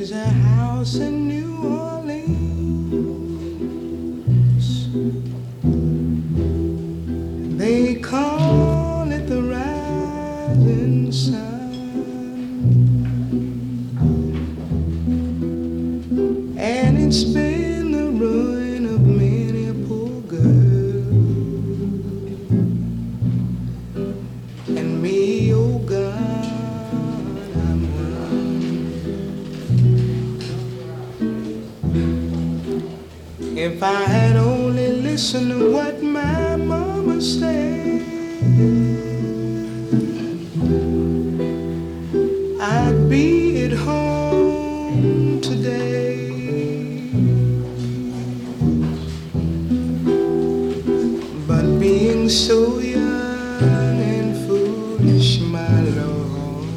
There's a house in New Orleans. They call it the Rising Sun. And it's been the ruin of many a poor girl. And me, oh God, I'm one. If I had only listened to what my mama said, I'd be at home today. But being so young and foolish, my Lord,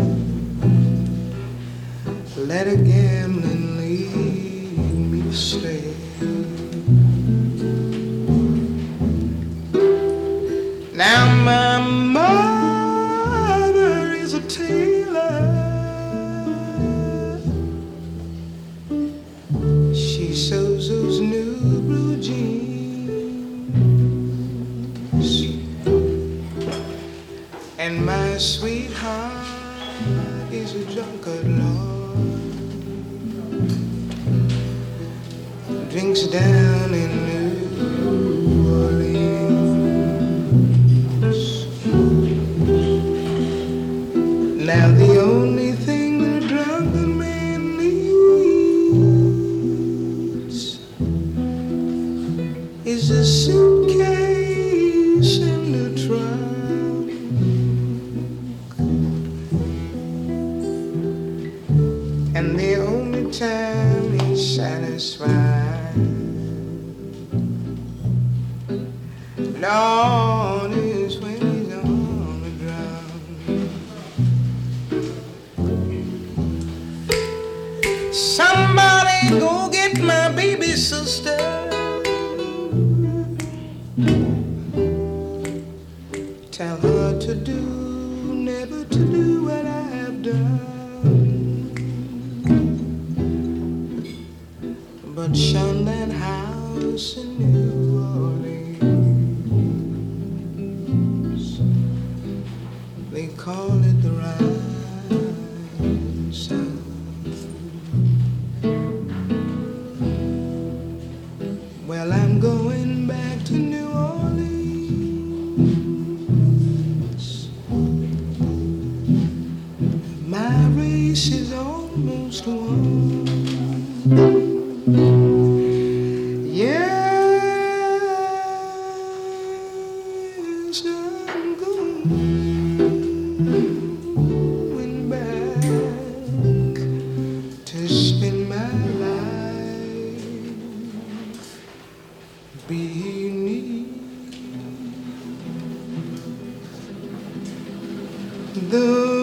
let a gambling lead me astray. Now my mother is a tailor. She sews those new blue jeans. And my sweetheart is a drunkard, Lord. Drinks down in New Orleans. Now the only thing that a drunken man needs is a suitcase and a trunk. And the only time he's satisfied, Lord, is when he's on the drum. Somebody go get my baby sister. Tell her to do, never to do what I have done. But shun that house in New Orleans. They call it the Rising Sun. Well, I'm going back to New Orleans. My race is almost won. Yes, I'm going back to spend my life beneath the